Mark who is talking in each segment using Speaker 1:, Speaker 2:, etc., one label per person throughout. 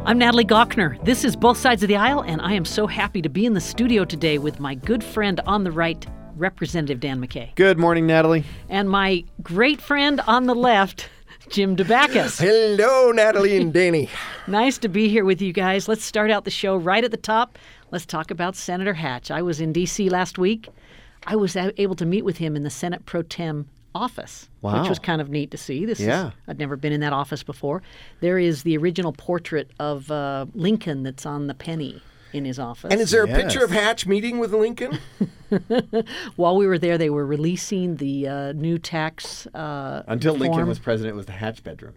Speaker 1: I'm Natalie Gochner. This is Both Sides of the Aisle, and I am so happy to be in the studio today with my good friend on the right, Representative Dan McKay.
Speaker 2: Good morning, Natalie.
Speaker 1: And my great friend on the left, Jim Dabakis.
Speaker 3: Hello, Natalie and Danny.
Speaker 1: Nice to be here with you guys. Let's start out the show right at the top. Let's talk about Senator Hatch. I was in D.C. last week. I was able to meet with him in the Senate Pro Tem office,
Speaker 2: Wow.
Speaker 1: which was kind of neat to see. I'd never been in that office before. There is the original portrait of Lincoln that's on the penny in his office.
Speaker 3: And is there a
Speaker 2: Yes.
Speaker 3: picture of Hatch meeting with Lincoln?
Speaker 1: While we were there, they were releasing the new tax
Speaker 2: Until
Speaker 1: form.
Speaker 2: Lincoln was president, it was the Hatch bedroom.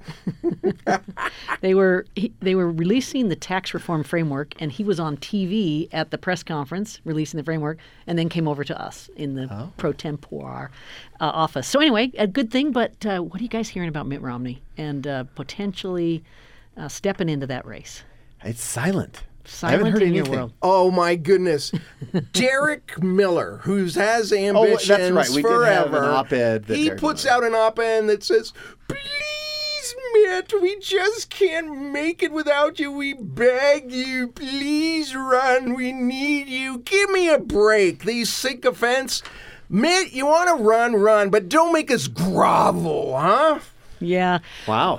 Speaker 1: They were releasing the tax reform framework, and he was on TV at the press conference releasing the framework, and then came over to us in the pro tempore office. So anyway, a good thing. But what are you guys hearing about Mitt Romney and potentially stepping into that race?
Speaker 2: It's silent. I
Speaker 1: Silent
Speaker 2: haven't heard
Speaker 1: in your
Speaker 2: anything.
Speaker 1: world.
Speaker 3: Oh, my goodness. Derek Miller, who has ambitions
Speaker 2: that's right. We did have
Speaker 3: forever,
Speaker 2: an op-ed that
Speaker 3: he
Speaker 2: Derek
Speaker 3: puts
Speaker 2: Miller-
Speaker 3: out an op-ed that says, "Please, Mitt, we just can't make it without you. We beg you. Please run. We need you. Give me a break. These sycophants. Mitt, you want to run, but don't make us grovel, huh?"
Speaker 1: Yeah.
Speaker 2: Wow.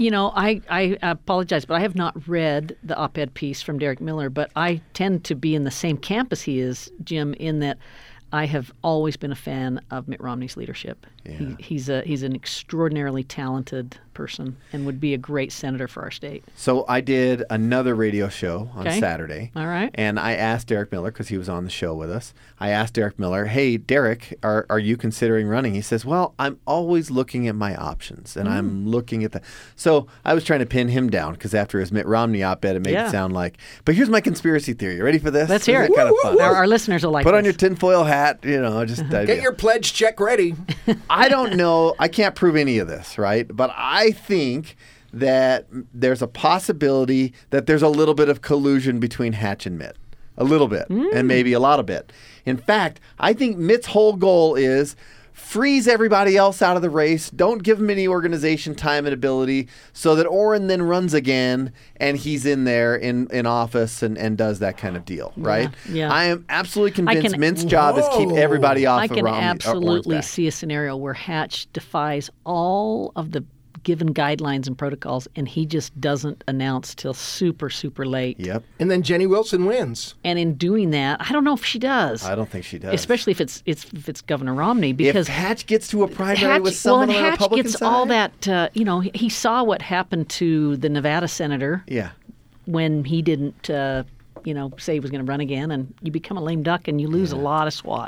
Speaker 1: I apologize, but I have not read the op-ed piece from Derek Miller, but I tend to be in the same camp as he is, Jim, in that I have always been a fan of Mitt Romney's leadership.
Speaker 2: Yeah.
Speaker 1: He's an extraordinarily talented person and would be a great senator for our state.
Speaker 2: So I did another radio show on
Speaker 1: Okay.
Speaker 2: Saturday.
Speaker 1: All right.
Speaker 2: And I asked Derek Miller, because he was on the show with us, I asked Derek Miller, "Hey, Derek, are you considering running?" He says, "Well, I'm always looking at my options, and I'm looking at the..." So I was trying to pin him down, because after his Mitt Romney op-ed, it made it sound like... But here's my conspiracy theory. You ready for this?
Speaker 1: Let's hear it.
Speaker 2: Kind of fun.
Speaker 1: Our listeners will like
Speaker 2: Put
Speaker 1: this.
Speaker 2: on your tinfoil hat, just...
Speaker 3: Get your pledge check ready.
Speaker 2: I don't know. I can't prove any of this, right? But I think that there's a possibility that there's a little bit of collusion between Hatch and Mitt. A little bit, and maybe a lot of bit. In fact, I think Mitt's whole goal is freeze everybody else out of the race. Don't give him any organization time and ability so that Orrin then runs again and he's in there in office and does that kind of deal, right?
Speaker 1: Yeah.
Speaker 2: I am absolutely convinced
Speaker 1: can-
Speaker 2: Mitt's job is keep everybody off
Speaker 1: I
Speaker 2: of
Speaker 1: can
Speaker 2: Romney.
Speaker 1: absolutely
Speaker 2: Orrin's back.
Speaker 1: see a scenario where Hatch defies all of the given guidelines and protocols, and he just doesn't announce till super, super late.
Speaker 2: Yep.
Speaker 3: And then Jenny Wilson wins.
Speaker 1: And in doing that, I don't know if she does.
Speaker 2: I don't think she does.
Speaker 1: Especially if it's Governor Romney, because
Speaker 2: if Hatch gets to a primary with someone on the
Speaker 1: Hatch
Speaker 2: Republican
Speaker 1: gets
Speaker 2: side,
Speaker 1: all that. He saw what happened to the Nevada senator
Speaker 2: yeah,
Speaker 1: when he didn't, say he was going to run again, and you become a lame duck and you lose a lot of SWAT.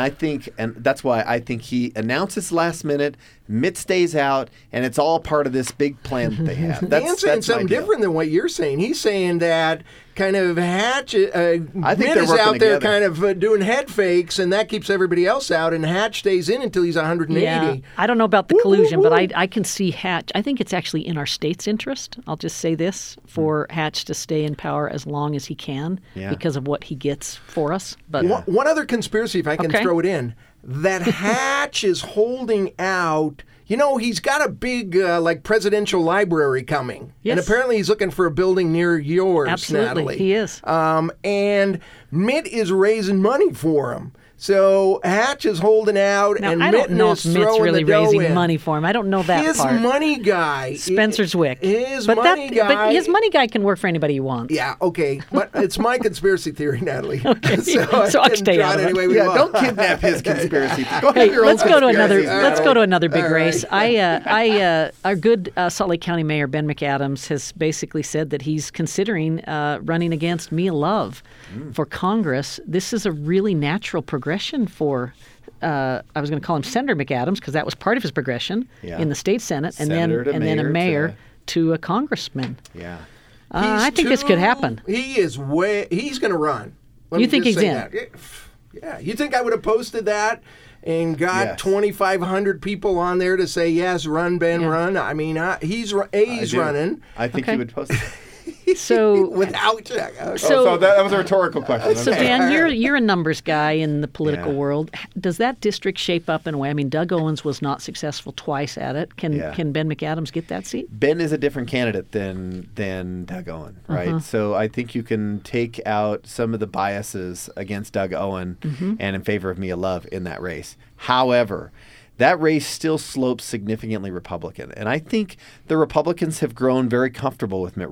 Speaker 2: and that's why I think he announces last minute. Mitt stays out, and it's all part of this big plan that they have.
Speaker 3: Dan's saying
Speaker 2: that's my
Speaker 3: something
Speaker 2: deal.
Speaker 3: different than what you're saying. He's saying that kind of Hatch,
Speaker 2: I think
Speaker 3: Mitt
Speaker 2: they're
Speaker 3: is
Speaker 2: working
Speaker 3: out there
Speaker 2: together.
Speaker 3: kind of doing head fakes, and that keeps everybody else out, and Hatch stays in until he's 180.
Speaker 1: Yeah, I don't know about the collusion, but I can see Hatch. I think it's actually in our state's interest. I'll just say this, for Hatch to stay in power as long as he can
Speaker 2: Yeah.
Speaker 1: because of what he gets for us. But
Speaker 3: One other conspiracy, if I can
Speaker 1: Okay.
Speaker 3: throw it in, that Hatch is holding out. He's got a big, presidential library coming.
Speaker 1: Yes.
Speaker 3: And apparently he's looking for a building near yours,
Speaker 1: Absolutely,
Speaker 3: Natalie.
Speaker 1: he is.
Speaker 3: And Mitt is raising money for him. So Hatch is holding out,
Speaker 1: now,
Speaker 3: and
Speaker 1: I
Speaker 3: Mitt
Speaker 1: don't know
Speaker 3: is
Speaker 1: if Mitt's
Speaker 3: throwing
Speaker 1: really
Speaker 3: the dough
Speaker 1: raising
Speaker 3: in.
Speaker 1: money for him. I don't know that
Speaker 3: His
Speaker 1: part.
Speaker 3: money guy.
Speaker 1: Spencer Zwick.
Speaker 3: His
Speaker 1: but
Speaker 3: money guy.
Speaker 1: But his money guy can work for anybody he wants.
Speaker 3: Yeah, okay. But it's my conspiracy theory, Natalie.
Speaker 1: Okay.
Speaker 3: So
Speaker 1: So I
Speaker 3: can
Speaker 1: stay
Speaker 3: draw
Speaker 1: out
Speaker 3: it
Speaker 1: of it.
Speaker 3: any way we
Speaker 2: Yeah,
Speaker 3: want.
Speaker 2: don't kidnap his conspiracy. Go ahead
Speaker 1: Hey,
Speaker 2: your own
Speaker 1: let's go to another.
Speaker 2: conspiracy.
Speaker 1: Let's go to another big
Speaker 3: All right.
Speaker 1: race. Our good Salt Lake County Mayor Ben McAdams has basically said that he's considering running against Mia Love for Congress. This is a really natural progression for. I was going to call him Senator McAdams because that was part of his progression
Speaker 2: Yeah.
Speaker 1: in the state Senate, and
Speaker 2: Senator to
Speaker 1: then a
Speaker 2: mayor
Speaker 1: mayor to a congressman.
Speaker 2: Yeah.
Speaker 1: I think this could happen.
Speaker 3: He's going to run. Let
Speaker 1: You
Speaker 3: me
Speaker 1: think
Speaker 3: just
Speaker 1: he's
Speaker 3: say
Speaker 1: in?
Speaker 3: that. Yeah. You think I would have posted that and got
Speaker 2: Yes.
Speaker 3: 2,500 people on there to say, yes, run, Ben,
Speaker 1: Yeah.
Speaker 3: run? I mean, he's
Speaker 2: I do.
Speaker 3: running.
Speaker 2: I think
Speaker 1: Okay.
Speaker 2: he would post it.
Speaker 1: So
Speaker 3: Without
Speaker 1: So-
Speaker 2: that was a rhetorical question.
Speaker 1: So
Speaker 2: Okay.
Speaker 1: Dan, you're a numbers guy in the political world. Does that district shape up in a way? I mean, Doug Owens was not successful twice at it. Can Ben McAdams get that seat?
Speaker 2: Ben is a different candidate than Doug Owen, right? So I think you can take out some of the biases against Doug Owen and in favor of Mia Love in that race. However, that race still slopes significantly Republican, and I think the Republicans have grown very comfortable with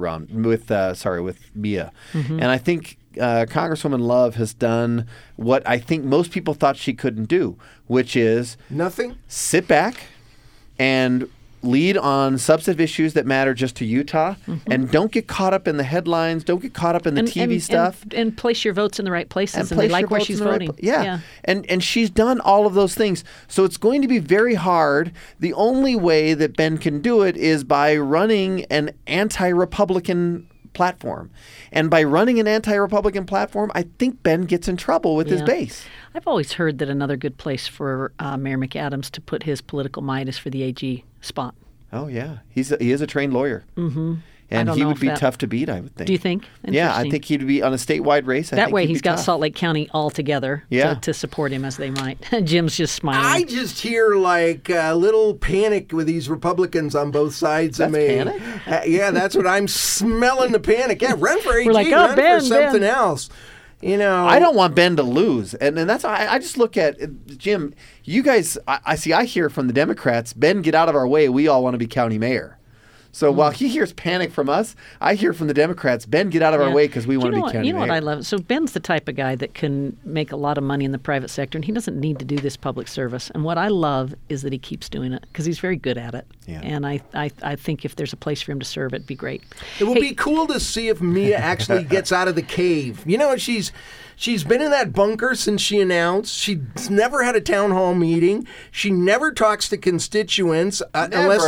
Speaker 2: with Mia, and I think Congresswoman Love has done what I think most people thought she couldn't do, which is
Speaker 3: nothing.
Speaker 2: sit back and lead on substantive issues that matter just to Utah, and don't get caught up in the headlines, don't get caught up in the TV stuff.
Speaker 1: And place your votes in the right places, and
Speaker 2: place
Speaker 1: they like
Speaker 2: your
Speaker 1: where
Speaker 2: votes
Speaker 1: she's
Speaker 2: in the right
Speaker 1: voting.
Speaker 2: yeah. And she's done all of those things. So it's going to be very hard. The only way that Ben can do it is by running an anti-Republican platform. And by running an anti-Republican platform, I think Ben gets in trouble with his base.
Speaker 1: I've always heard that another good place for Mayor McAdams to put his political might is for the AG spot.
Speaker 2: Oh, yeah. He is a trained lawyer. Mm-hmm.
Speaker 1: I
Speaker 2: And
Speaker 1: don't
Speaker 2: he
Speaker 1: know
Speaker 2: would
Speaker 1: if
Speaker 2: be
Speaker 1: that-
Speaker 2: tough to beat, I would think.
Speaker 1: Do you think?
Speaker 2: Yeah, I
Speaker 1: Interesting.
Speaker 2: think he'd be on a statewide race. I
Speaker 1: That
Speaker 2: think
Speaker 1: way
Speaker 2: he'd
Speaker 1: he's
Speaker 2: be
Speaker 1: got
Speaker 2: tough.
Speaker 1: Salt Lake County all together to support him as they might. Jim's just smiling.
Speaker 3: I just hear like a little panic with these Republicans on both sides of
Speaker 2: That's
Speaker 3: me.
Speaker 2: panic?
Speaker 3: Yeah, that's what I'm smelling, the panic. Yeah, run for AG,
Speaker 1: We're like, oh,
Speaker 3: run
Speaker 1: Ben,
Speaker 3: for something
Speaker 1: Ben.
Speaker 3: else. You know,
Speaker 2: I don't want Ben to lose, and that's I just look at Jim. You guys, I hear from the Democrats, Ben, get out of our way. We all want to be county mayor. So while he hears panic from us, I hear from the Democrats, Ben, get out of our way because we want to be county mayor.
Speaker 1: You know what I love? So Ben's the type of guy that can make a lot of money in the private sector, and he doesn't need to do this public service. And what I love is that he keeps doing it because he's very good at it.
Speaker 2: Yeah.
Speaker 1: And I think if there's a place for him to serve, it'd be great.
Speaker 3: it will
Speaker 1: Hey,
Speaker 3: be cool to see if Mia actually gets out of the cave. You know, she's been in that bunker since she announced. She's never had a town hall meeting. She never talks to constituents unless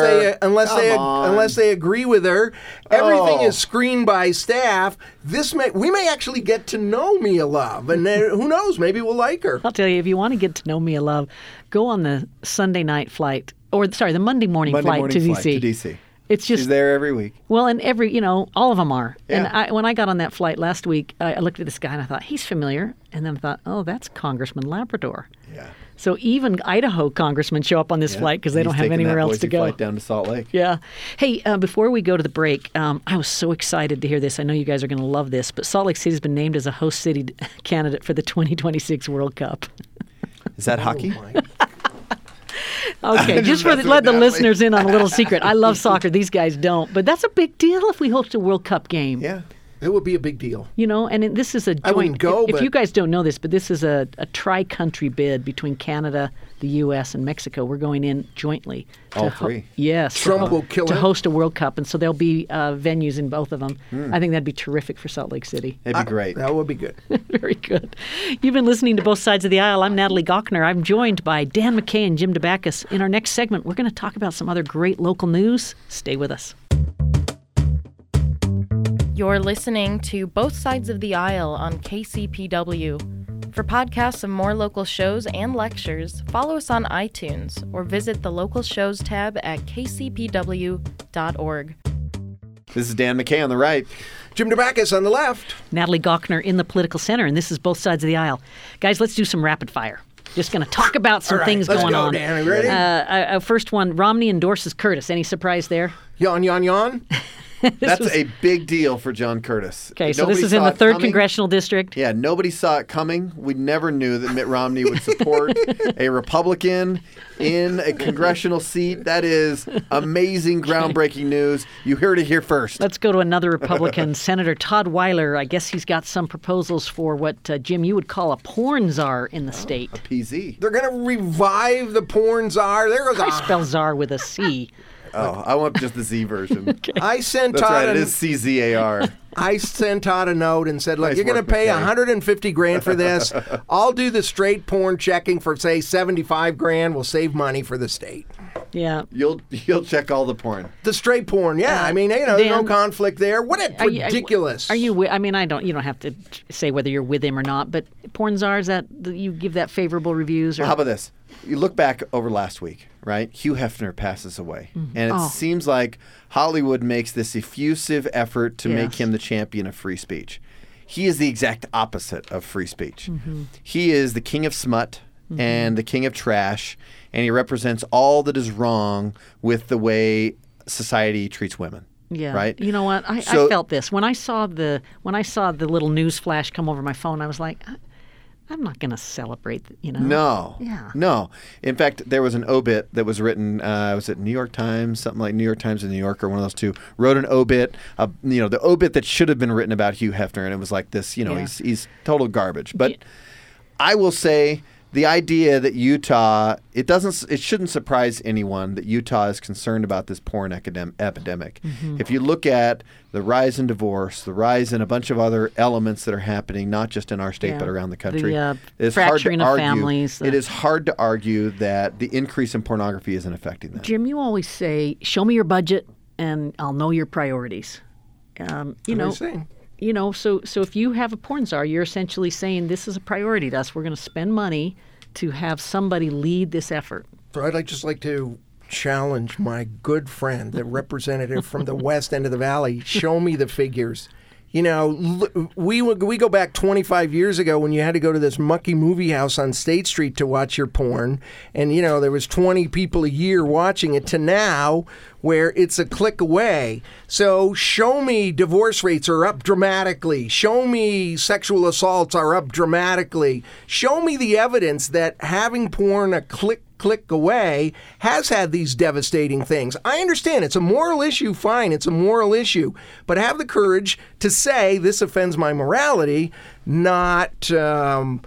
Speaker 3: they agree with her. Everything is screened by staff. We may actually get to know Mia Love, and then, who knows? Maybe we'll like her.
Speaker 1: I'll tell you, if you want to get to know Mia Love, go on the Sunday night flight, the Monday morning flight to DC. It's just
Speaker 2: She's there every week.
Speaker 1: Well, and all of them are.
Speaker 2: Yeah.
Speaker 1: And when I got on that flight last week, I looked at this guy and I thought, he's familiar. And then I thought, oh, that's Congressman Labrador.
Speaker 2: Yeah.
Speaker 1: So even Idaho congressmen show up on this flight because they don't have anywhere else to go.
Speaker 2: Flight down to Salt Lake.
Speaker 1: Yeah. Hey, before we go to the break, I was so excited to hear this. I know you guys are going to love this, but Salt Lake City's been named as a host city candidate for the 2026 World Cup.
Speaker 2: Is that hockey?
Speaker 1: Okay, just for let the listeners in on a little secret. I love soccer. These guys don't. But that's a big deal if we host a World Cup game.
Speaker 2: Yeah.
Speaker 3: It would be a big deal.
Speaker 1: And this is a joint.
Speaker 3: I wouldn't go,
Speaker 1: if
Speaker 3: but
Speaker 1: you guys don't know this, but this is a tri-country bid between Canada, the U.S., and Mexico. We're going in jointly.
Speaker 2: All three.
Speaker 1: Yes.
Speaker 3: Trump will kill
Speaker 1: to
Speaker 3: it.
Speaker 1: host a World Cup, and so there'll be venues in both of them. I think that'd be terrific for Salt Lake City.
Speaker 2: It'd be great.
Speaker 3: That would be good.
Speaker 1: Very good. You've been listening to Both Sides of the Aisle. I'm Natalie Gochner. I'm joined by Dan McKay and Jim DeBackus. In our next segment, we're going to talk about some other great local news. Stay with us.
Speaker 4: You're listening to Both Sides of the Aisle on KCPW. For podcasts of more local shows and lectures, follow us on iTunes or visit the Local Shows tab at kcpw.org.
Speaker 2: This is Dan McKay on the right.
Speaker 3: Jim DeBackus on the left.
Speaker 1: Natalie Gochner in the Political Center, and this is Both Sides of the Aisle. Guys, let's do some rapid fire. Just going to talk about some
Speaker 3: All right,
Speaker 1: things
Speaker 3: let's
Speaker 1: going
Speaker 3: go,
Speaker 1: on.
Speaker 3: Dan. Are you ready?
Speaker 1: First one, Romney endorses Curtis. Any surprise there?
Speaker 3: Yawn, yawn, yawn.
Speaker 2: That's a big deal for John Curtis.
Speaker 1: Okay, so
Speaker 2: Nobody
Speaker 1: this is in
Speaker 2: saw
Speaker 1: the
Speaker 2: it
Speaker 1: 3rd
Speaker 2: coming.
Speaker 1: Congressional District.
Speaker 2: Yeah, nobody saw it coming. We never knew that Mitt Romney would support a Republican in a congressional seat. That is amazing, groundbreaking news. You heard it here first.
Speaker 1: Let's go to another Republican, Senator Todd Weiler. I guess he's got some proposals for what, Jim, you would call a porn czar in the state.
Speaker 2: PZ.
Speaker 3: They're going to revive the porn czar. There goes
Speaker 1: I spell czar with a C.
Speaker 2: Oh, I want just the Z version.
Speaker 3: I sent
Speaker 2: That's
Speaker 3: Todd
Speaker 2: right. It is CZAR.
Speaker 3: I sent Todd a note and said, look,
Speaker 2: Nice
Speaker 3: you're going to
Speaker 2: work,
Speaker 3: pay
Speaker 2: McKay.
Speaker 3: $150,000 for this. I'll do the straight porn checking for, say, $75,000. We'll save money for the state.
Speaker 1: Yeah.
Speaker 2: You'll check all the porn.
Speaker 3: The straight porn, yeah. I mean, there's no
Speaker 1: Dan,
Speaker 3: conflict there. What a ridiculous.
Speaker 1: Are you? I mean, you don't have to say whether you're with him or not. But porn czars, that you give that favorable reviews. Or
Speaker 2: How about this? You look back over last week, right? Hugh Hefner passes away, and it seems like Hollywood makes this effusive effort to make him the champion of free speech. He is the exact opposite of free speech. He is the king of smut and the king of trash, and he represents all that is wrong with the way society treats women.
Speaker 1: Yeah.
Speaker 2: Right.
Speaker 1: You know what? I felt this when I saw the little news flash come over my phone. I was like, I'm not going to celebrate.
Speaker 2: No.
Speaker 1: Yeah.
Speaker 2: No. In fact, there was an obit that was written. Was it New York Times? Something like New York Times or New Yorker, one of those two, wrote an obit. The obit that should have been written about Hugh Hefner, and it was like this. He's total garbage. But I will say, the idea that Utah, it shouldn't surprise anyone that Utah is concerned about this porn epidemic. If you look at the rise in divorce, the rise in a bunch of other elements that are happening, not just in our state but around the country,
Speaker 1: it's fracturing of families.
Speaker 2: It is hard to argue that the increase in pornography isn't affecting that.
Speaker 1: Jim, you always say, "Show me your budget, and I'll know your priorities."
Speaker 3: Saying?
Speaker 1: So if you have a porn czar, you're essentially saying this is a priority to us. We're going to spend money to have somebody lead this effort.
Speaker 3: So I'd just like to challenge my good friend, the representative from the west end of the valley. Show me the figures. We go back 25 years ago when you had to go to this mucky movie house on State Street to watch your porn, and there was 20 people a year watching it, to now where it's a click away. So show me divorce rates are up dramatically. Show me sexual assaults are up dramatically. Show me the evidence that having porn a click away has had these devastating things. I understand it's a moral issue, fine, it's a moral issue, but have the courage to say this offends my morality, not some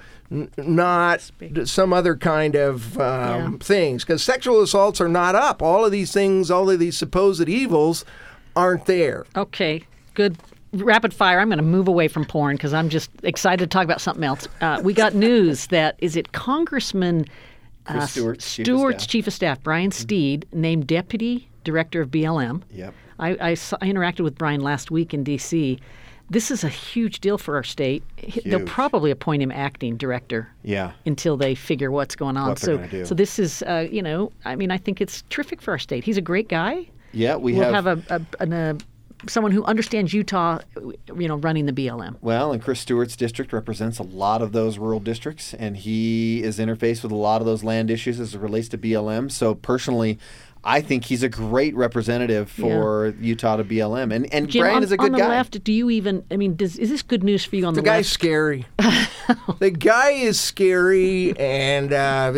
Speaker 3: other kind of things, because sexual assaults are not up. All of these things, all of these supposed evils aren't there.
Speaker 1: Okay, good. Rapid fire. I'm going to move away from porn because I'm just excited to talk about something else. We got news that, is it Congressman
Speaker 2: Chris
Speaker 1: Stewart's chief of staff, Brian Steed, named deputy director of BLM.
Speaker 2: Yep.
Speaker 1: I interacted with Brian last week in D.C. This is a huge deal for our state. They'll probably appoint him acting director.
Speaker 2: Yeah.
Speaker 1: Until they figure what's going on.
Speaker 2: What they're gonna do.
Speaker 1: So this is, I think it's terrific for our state. He's a great guy.
Speaker 2: Yeah,
Speaker 1: we'll have someone who understands Utah, running the BLM.
Speaker 2: Well, and Chris Stewart's district represents a lot of those rural districts, and he is interfaced with a lot of those land issues as it relates to BLM. So personally, I think he's a great representative for Utah to BLM. And
Speaker 1: Jim,
Speaker 2: Brian is a good guy.
Speaker 1: On the left, do you even, is this good news for you on the left?
Speaker 3: The guy's scary. The guy is scary, and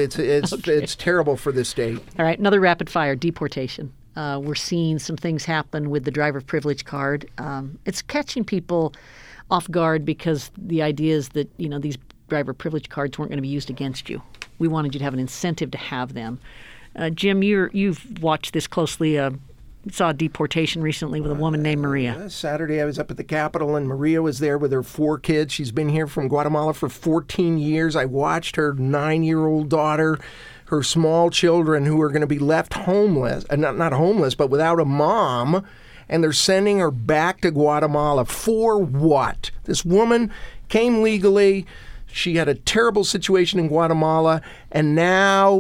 Speaker 3: it's terrible for the state.
Speaker 1: All right, another rapid fire, deportation. We're seeing some things happen with the driver privilege card. It's catching people off guard because the idea is that, these driver privilege cards weren't going to be used against you. We wanted you to have an incentive to have them. Jim, you've watched this closely. Saw a deportation recently with a woman named Maria.
Speaker 3: Saturday I was up at the Capitol, and Maria was there with her 4 kids. She's been here from Guatemala for 14 years. I watched her 9-year-old daughter, her small children who are going to be left homeless, not homeless, but without a mom, and they're sending her back to Guatemala. For what? This woman came legally. She had a terrible situation in Guatemala, and now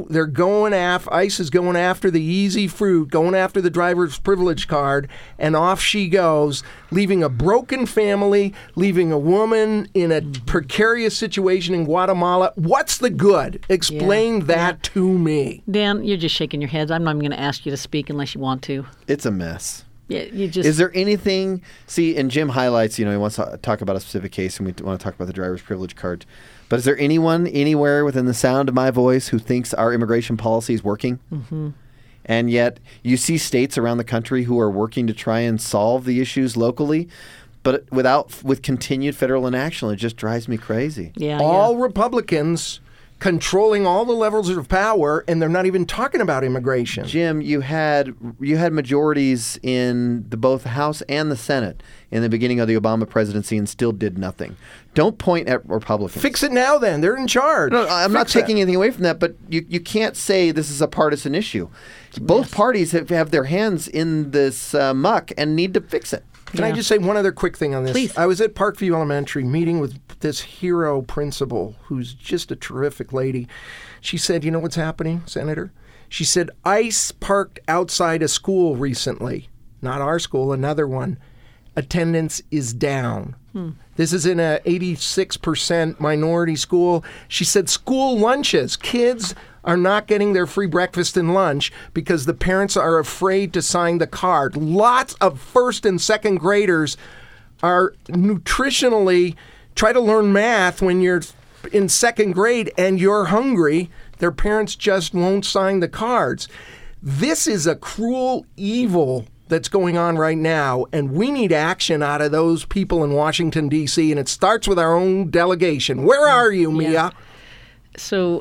Speaker 3: ICE is going after the easy fruit, going after the driver's privilege card, and off she goes, leaving a broken family, leaving a woman in a precarious situation in Guatemala. What's the good? Explain that to me.
Speaker 1: Dan, you're just shaking your head. I'm not even going to ask you to speak unless you want to.
Speaker 2: It's a mess.
Speaker 1: Yeah,
Speaker 2: Is there anything? See, and Jim highlights, he wants to talk about a specific case, and we want to talk about the driver's privilege card. But is there anyone anywhere within the sound of my voice who thinks our immigration policy is working? Mm-hmm. And yet you see states around the country who are working to try and solve the issues locally, but with continued federal inaction. It just drives me crazy.
Speaker 3: All Republicans controlling all the levels of power, and they're not even talking about immigration.
Speaker 2: Jim, you had majorities in both the House and the Senate in the beginning of the Obama presidency and still did nothing. Don't point at Republicans.
Speaker 3: Fix it now then. They're in charge.
Speaker 2: No, I'm not taking anything away from that, but you can't say this is a partisan issue. Both parties have their hands in this muck and need to fix it.
Speaker 3: Can I just say one other quick thing on this?
Speaker 1: Please.
Speaker 3: I was at Parkview Elementary meeting with this hero principal who's just a terrific lady. She said, you know what's happening, Senator? She said, ICE parked outside a school recently. Not our school, another one. Attendance is down. This is in a 86% minority school. She said school lunches, kids are not getting their free breakfast and lunch because the parents are afraid to sign the card. Lots of first and second graders are nutritionally try to learn math when you're in second grade and you're hungry. Their parents just won't sign the cards. This is a cruel evil that's going on right now, and we need action out of those people in Washington, D.C., and it starts with our own delegation. Where are you, Mia?
Speaker 1: So,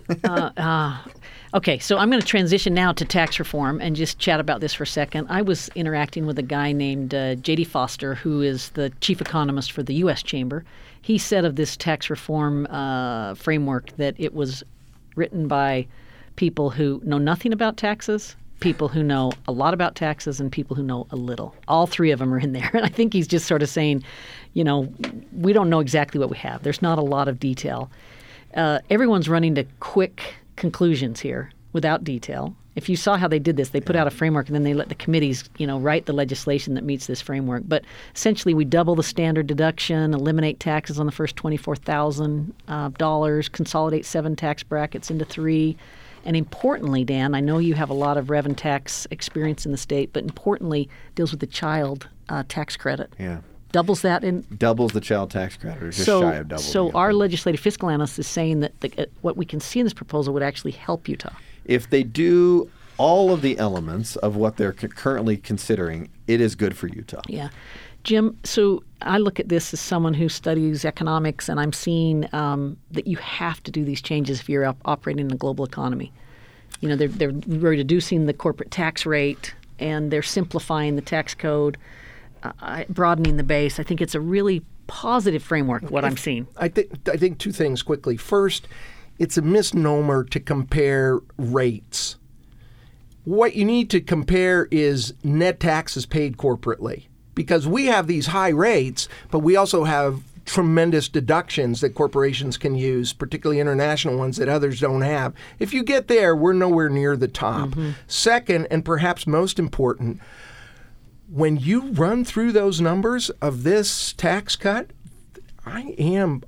Speaker 1: okay, so I'm going to transition now to tax reform and just chat about this for a second. I was interacting with a guy named J.D. Foster, who is the chief economist for the U.S. Chamber. He said of this tax reform framework that it was written by people who know nothing about taxes, people who know a lot about taxes, and people who know a little. All three of them are in there. And I think he's just sort of saying, you know, we don't know exactly what we have. There's not a lot of detail. Everyone's running to quick conclusions here without detail. If you saw how they did this, they put out a framework and then they let the committees, you know, write the legislation that meets this framework. But essentially, we double the standard deduction, eliminate taxes on the first $24,000, consolidate 7 tax brackets into 3. And importantly, Dan, I know you have a lot of rev and tax experience in the state, but importantly, deals with the child tax credit.
Speaker 2: Yeah.
Speaker 1: Doubles that in.
Speaker 2: Doubles the child tax credit, or just shy of double.
Speaker 1: So our legislative fiscal analyst is saying that what we can see in this proposal would actually help Utah.
Speaker 2: If they do all of the elements of what they're currently considering, it is good for Utah.
Speaker 1: Yeah. Jim, so I look at this as someone who studies economics, and I'm seeing that you have to do these changes if you're operating in a global economy. You know, they're reducing the corporate tax rate, and they're simplifying the tax code, broadening the base. I think it's a really positive framework, what I'm seeing.
Speaker 3: I think two things quickly. First, it's a misnomer to compare rates. What you need to compare is net taxes paid corporately. Because we have these high rates, but we also have tremendous deductions that corporations can use, particularly international ones that others don't have. If you get there, we're nowhere near the top. Mm-hmm. Second, and perhaps most important, when you run through those numbers of this tax cut, I am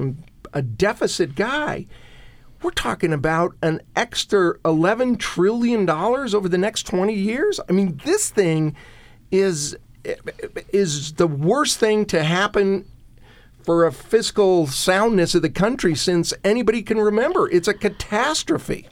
Speaker 3: a deficit guy. We're talking about an extra $11 trillion over the next 20 years. I mean, this thing is the worst thing to happen for a fiscal soundness of the country since anybody can remember. It's a catastrophe.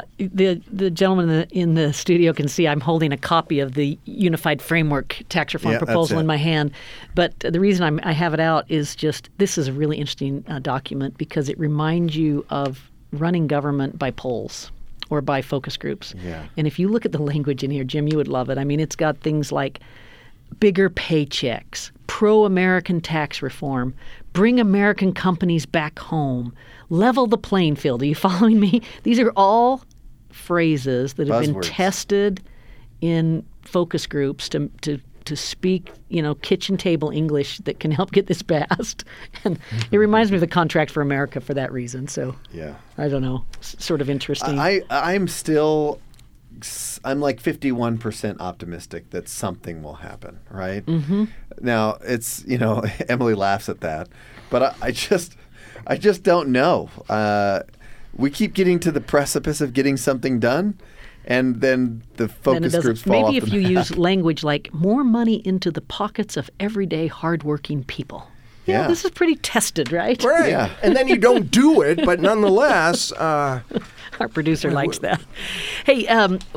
Speaker 1: The gentleman in the studio can see I'm holding a copy of the Unified Framework Tax Reform proposal in my hand. But the reason I have it out is just this is a really interesting document because it reminds you of running government by polls or by focus groups.
Speaker 2: Yeah.
Speaker 1: And if you look at the language in here, Jim, you would love it. I mean, it's got things like bigger paychecks, pro-American tax reform, bring American companies back home, level the playing field. Are you following me? These are all phrases that have been tested in focus groups to speak, you know, kitchen table English that can help get this passed. And it reminds me of the Contract for America for that reason. So
Speaker 2: yeah,
Speaker 1: I don't know, sort of interesting.
Speaker 2: I'm like 51% optimistic that something will happen, right?
Speaker 1: Mm-hmm.
Speaker 2: Now, it's, you know, Emily laughs at that, but I just don't know. We keep getting to the precipice of getting something done, and then the focus groups fall off the map.
Speaker 1: Maybe if you use language like more money into the pockets of everyday hardworking people. Yeah, this is pretty tested, right?
Speaker 3: Right. Yeah. And then you don't do it, but nonetheless...
Speaker 1: Our producer likes that. Hey,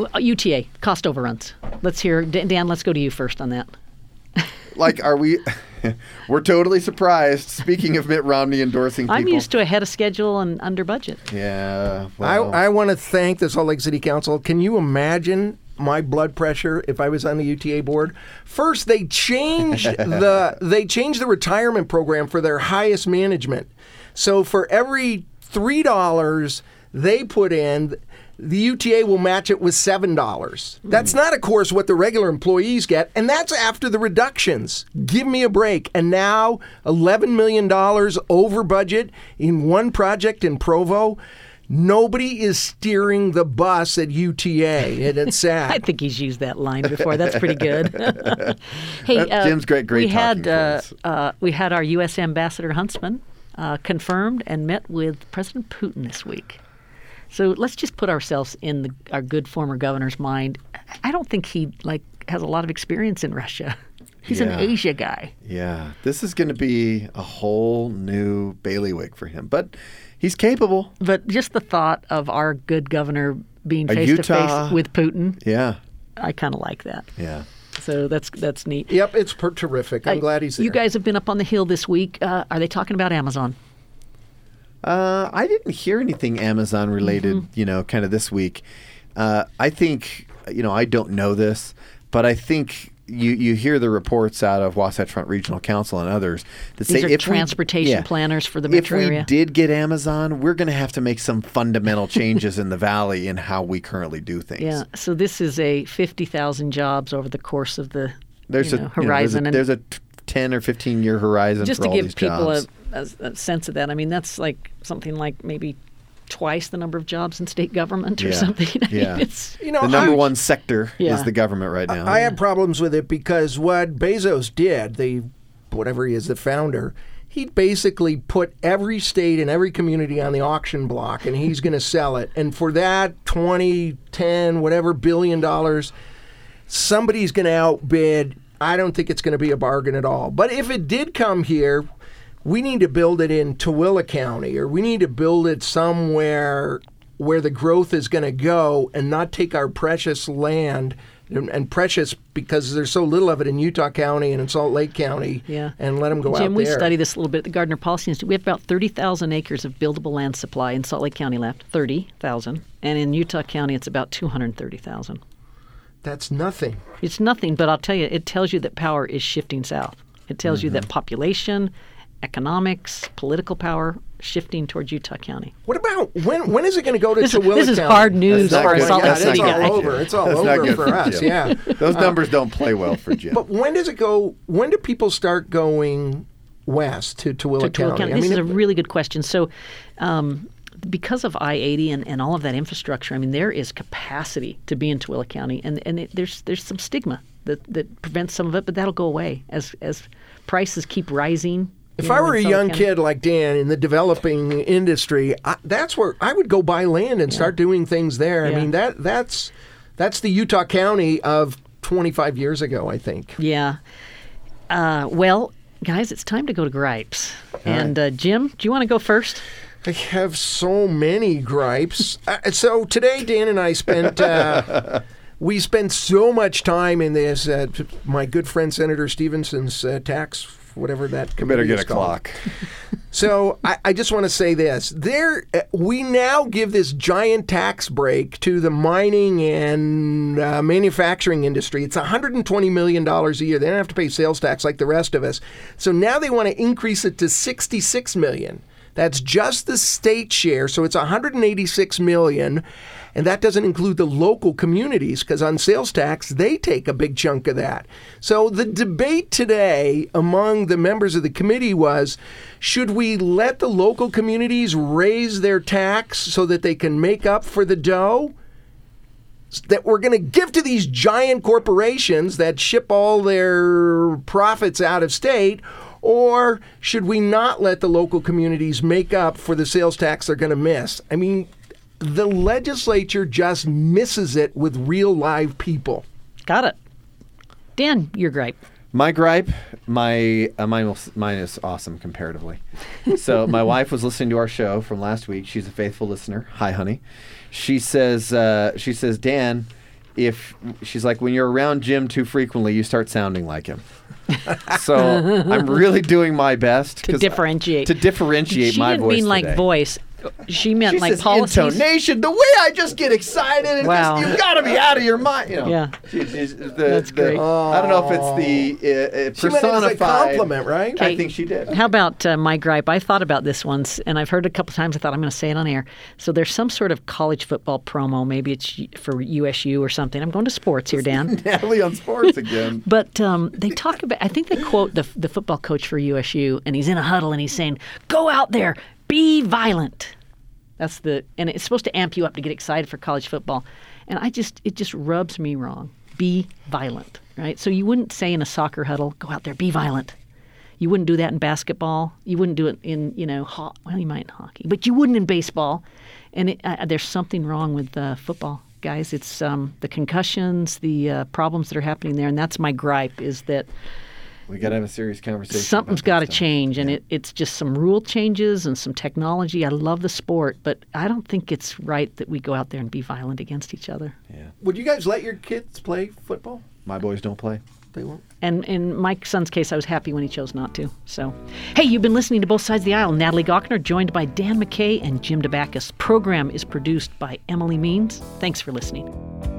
Speaker 1: UTA, cost overruns. Let's hear. Dan, let's go to you first on that.
Speaker 2: Like, are we... We're totally surprised. Speaking of Mitt Romney endorsing people.
Speaker 1: I'm used to ahead of schedule and under budget.
Speaker 2: Yeah. Well,
Speaker 3: I want to thank the Salt Lake City Council. Can you imagine my blood pressure if I was on the UTA board? First, they changed the retirement program for their highest management. So for every $3 they put in, the UTA will match it with $7. That's not, of course, what the regular employees get, and that's after the reductions. Give me a break. And now, $11 million over budget in one project in Provo. Nobody is steering the bus at UTA, and it's sad.
Speaker 1: I think he's used that line before. That's pretty good. Hey,
Speaker 2: Jim's great
Speaker 1: we
Speaker 2: talking
Speaker 1: had
Speaker 2: points.
Speaker 1: we had our U.S. Ambassador Huntsman confirmed and met with President Putin this week. So let's just put ourselves in our good former governor's mind. I don't think he has a lot of experience in Russia. He's an Asia guy.
Speaker 2: Yeah, this is going to be a whole new bailiwick for him, but he's capable.
Speaker 1: But just the thought of our good governor being face to face with Putin, I kind of like that.
Speaker 2: Yeah.
Speaker 1: So that's neat.
Speaker 3: Yep, it's terrific. I'm glad he's there.
Speaker 1: You guys have been up on the Hill this week. Are they talking about Amazon?
Speaker 2: I didn't hear anything Amazon related, kind of this week. I think, I don't know this, but I think you hear the reports out of Wasatch Front Regional Council and others that
Speaker 1: These
Speaker 2: say
Speaker 1: are transportation planners for the metro area.
Speaker 2: If we did get Amazon, we're going to have to make some fundamental changes in the valley in how we currently do things.
Speaker 1: Yeah, so this is a 50,000 jobs over the course of the horizon.
Speaker 2: There's a 10 or 15 year horizon
Speaker 1: just
Speaker 2: for all
Speaker 1: these jobs.
Speaker 2: Just to give
Speaker 1: people a sense of that. I mean, that's like something like maybe twice the number of jobs in state government or something. I mean, it's,
Speaker 2: the number one sector is the government right now.
Speaker 3: I have problems with it because what Bezos did, whatever he is, the founder, he basically put every state and every community on the auction block, and he's going to sell it. And for that 20, 10, whatever billion dollars, somebody's going to outbid. I don't think it's going to be a bargain at all. But if it did come here, we need to build it in Tooele County, or we need to build it somewhere where the growth is going to go and not take our precious land, and precious because there's so little of it in Utah County and in Salt Lake County, and let them go out there.
Speaker 1: Jim, we study this a little bit at the Gardner Policy Institute. We have about 30,000 acres of buildable land supply in Salt Lake County left, 30,000. And in Utah County, it's about 230,000.
Speaker 3: That's nothing.
Speaker 1: It's nothing, but I'll tell you, it tells you that power is shifting south. It tells you that population, economics, political power shifting towards Utah County.
Speaker 3: What about when is it going to go to Tooele County?
Speaker 1: This is hard news for a Salt Lake City guy.
Speaker 3: It's all over for us. Yeah,
Speaker 2: those numbers don't play well for Jim.
Speaker 3: But when does it go? When do people start going west to Tooele County?
Speaker 1: This is a really good question. So, because of I-80 and all of that infrastructure, I mean, there is capacity to be in Tooele County, and there's some stigma that prevents some of it, but that'll go away as prices keep rising.
Speaker 3: If I were a young kid like Dan in the developing industry, that's where I would go buy land and start doing things there. Yeah. I mean, that's the Utah County of 25 years ago, I think.
Speaker 1: Yeah. Well, guys, it's time to go to gripes. And Jim, do you want to go first?
Speaker 3: I have so many gripes. So today, Dan and I spent... we spent so much time in this. My good friend Senator Stevenson's tax, whatever that committee is called.
Speaker 2: Better get a clock.
Speaker 3: So I just want to say this. We now give this giant tax break to the mining and manufacturing industry. It's $120 million a year. They don't have to pay sales tax like the rest of us. So now they want to increase it to $66 million. That's just the state share. So it's $186 million. And that doesn't include the local communities, because on sales tax, they take a big chunk of that. So the debate today among the members of the committee was, should we let the local communities raise their tax so that they can make up for the dough that we're going to give to these giant corporations that ship all their profits out of state? Or should we not let the local communities make up for the sales tax they're going to miss? I mean, the legislature just misses it with real live people.
Speaker 1: Got it. Dan, your gripe.
Speaker 2: My gripe, mine is awesome comparatively. So my wife was listening to our show from last week. She's a faithful listener. Hi, honey. She says, Dan, she's like, when you're around Jim too frequently, you start sounding like him. So I'm really doing my best
Speaker 1: To differentiate.
Speaker 2: To differentiate my voice.
Speaker 1: She didn't mean like
Speaker 2: today.
Speaker 1: voice. She meant
Speaker 2: She
Speaker 1: like
Speaker 2: says
Speaker 1: policies.
Speaker 2: intonation, the way I just get excited, and
Speaker 1: Wow.
Speaker 2: you've got to be out of your mind. You know,
Speaker 1: Yeah.
Speaker 2: That's
Speaker 1: great.
Speaker 2: I don't know if it's the
Speaker 3: She meant it as a
Speaker 2: personified
Speaker 3: compliment, right?
Speaker 2: I think she did.
Speaker 1: How about my gripe? I thought about this once, and I've heard it a couple times. I thought I'm going to say it on air. So there's some sort of college football promo. Maybe it's for USU or something. I'm going to sports here, Dan.
Speaker 2: Natalie on sports again.
Speaker 1: But they talk about, I think they quote the football coach for USU, and he's in a huddle, and he's saying, go out there, be violent. And it's supposed to amp you up to get excited for college football. And it just rubs me wrong. Be violent, right? So you wouldn't say in a soccer huddle, go out there, be violent. You wouldn't do that in basketball. You wouldn't do it in, well, you might in hockey, but you wouldn't in baseball. And there's something wrong with football, guys. It's the concussions, the problems that are happening there. And that's my gripe, is that
Speaker 2: We got to have a serious conversation.
Speaker 1: something's got to change, and it's just some rule changes and some technology. I love the sport, but I don't think it's right that we go out there and be violent against each other.
Speaker 2: Yeah.
Speaker 3: Would you guys let your kids play football?
Speaker 2: My boys don't play.
Speaker 3: They won't.
Speaker 1: And in my son's case, I was happy when he chose not to. So, hey, you've been listening to Both Sides of the Aisle. Natalie Gochner, joined by Dan McKay and Jim DeBackus. Program is produced by Emily Means. Thanks for listening.